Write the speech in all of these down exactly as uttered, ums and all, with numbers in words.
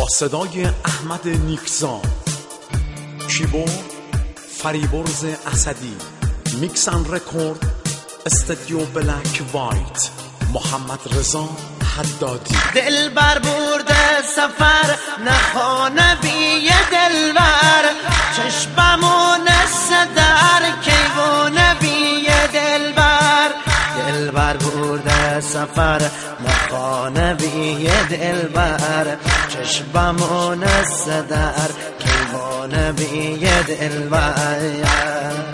صدای احمد نیکزاد، کیبورد فریبرز اسدی، میکس اند رکورد استودیو بلک وایت، محمد رضا حدادی. دل بر برده سفر نخانه بی دلبر، چشممون در کیوان بی دلبر. دل بر برده سفر نخانه بی دلبر، چشممون در کیوان بی دلبر.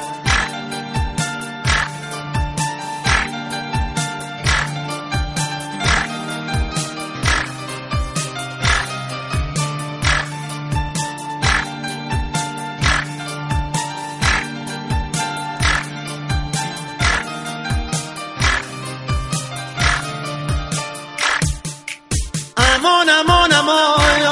امان امان امان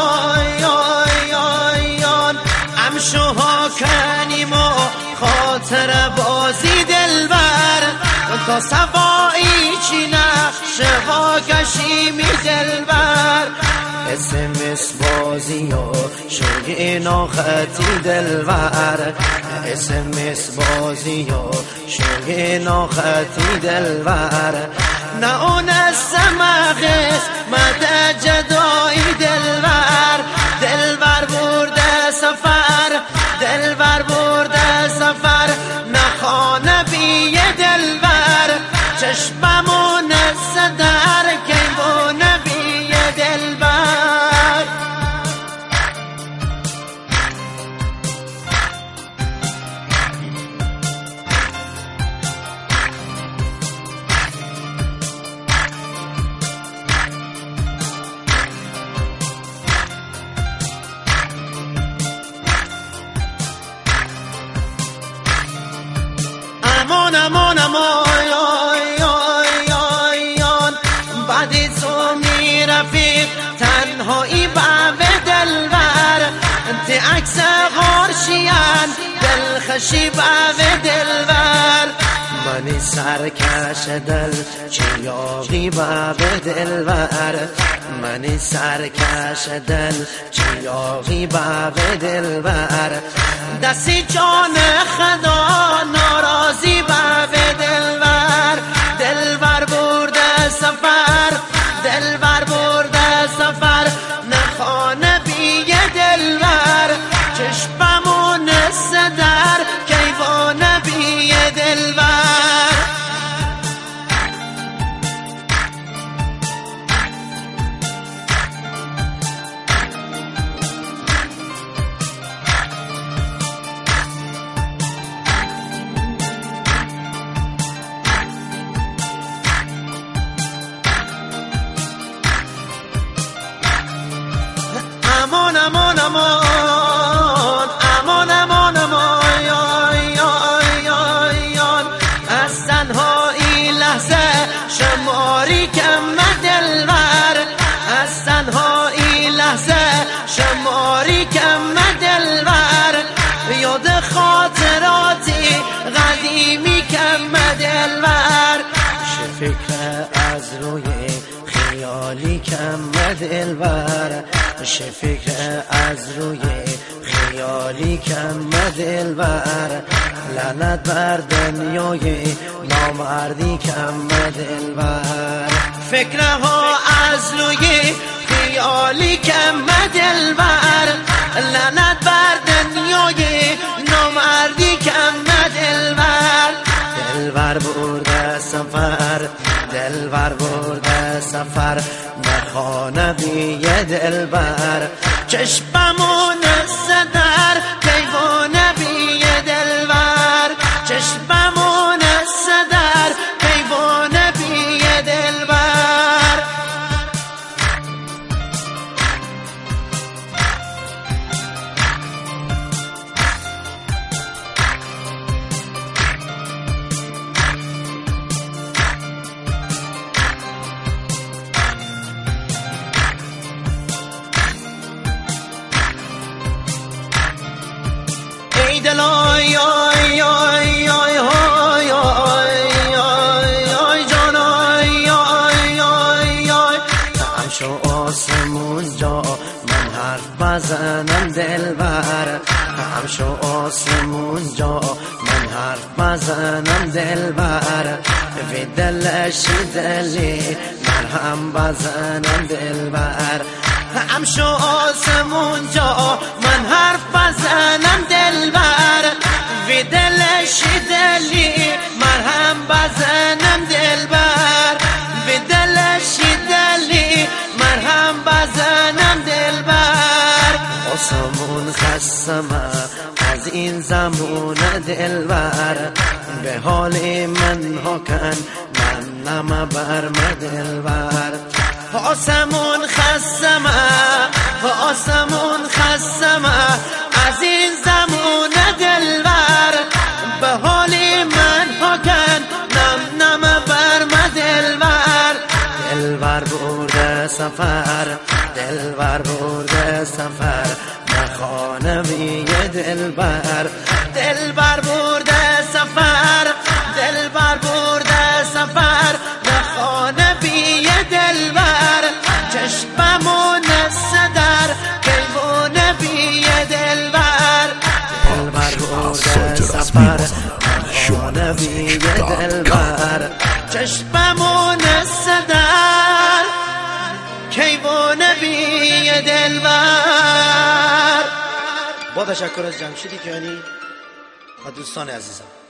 امشوها کنیم و خاطر بازی دلبر، تا سوایی چی نقشه ها کشیمی دلبر. اسمس بازی و شوی ناخطی دلبر، اسمس بازی و شوی ناخطی دلبر. نه اون سمقس مده جدایی دلبر. دلبر برده سفر، دلبر برده سفر نخانه بی دلبر، چشممون در کیوان بی دلبر. امان امان امان بعدی تو می رفیق تنهایی به دلبر، انت عکس غارشیان دلخشی به دلبر. منی سرکش دل چیاقی به دلبر، منی سرکش دل چیاقی به دلبر. دستی جان خدا ناراضی به دلبر. دلبر برده سفر، دلبر برده سفر نخانه بی دلبر، چشممون در کیوان بی دلبر. امان امان امان امان امان امان از تنهایی لحظه شماری کم دلبر، از تنهایی لحظه شماری کم دلبر. یاد خاطراتی قدیمی کم دلبر، چه فکر از روی خیالی کم دلبر، چه فکر از روی خیالی کم دلبر. لعنت بر دنیای نامردی کم دلبر، فکرها از روی خیالی کم دلبر. لعنت بر دنیای نامردی کم دلبر. دلبر برده سفر، دلبر برده سفر نخانه بی دلبر، چشممون در کیوان بی دلبر، چشممون در کیوان بی دلبر. ای دل آی آی آی آی آی آی آی جان آی آی بزنم دلبر هم شو آسمون جا من حرف بزنم دلبر وی دلش دلی مرهم بزنم دلبر هم شو آسمون جا من حرف بزنم دلبر وی دلش دلی مرهم بزنم دلبر وی دلش دلی مرهم بزنم دلبر آسمون خستمه از این زمان دلبر به حال من ها کن من نمه برم دلبر آسمون خستمه آسمون خستمه از این زمان دلبر به حال من ها کن نم نمه برم دلبر دلبر برده سفر دلبر برده سفر نخانه بیه دلبر دلبر برده سفر دلبر برده سفر نخانه بیه دلبر چشممون صدر کیوانه بیه دلبر دلبر برده سفر نخانه بیه دلبر چشممون صدر کیوانه بیه دلبر. با تشکر از جمشیدی کیانی و دوستان عزیزم.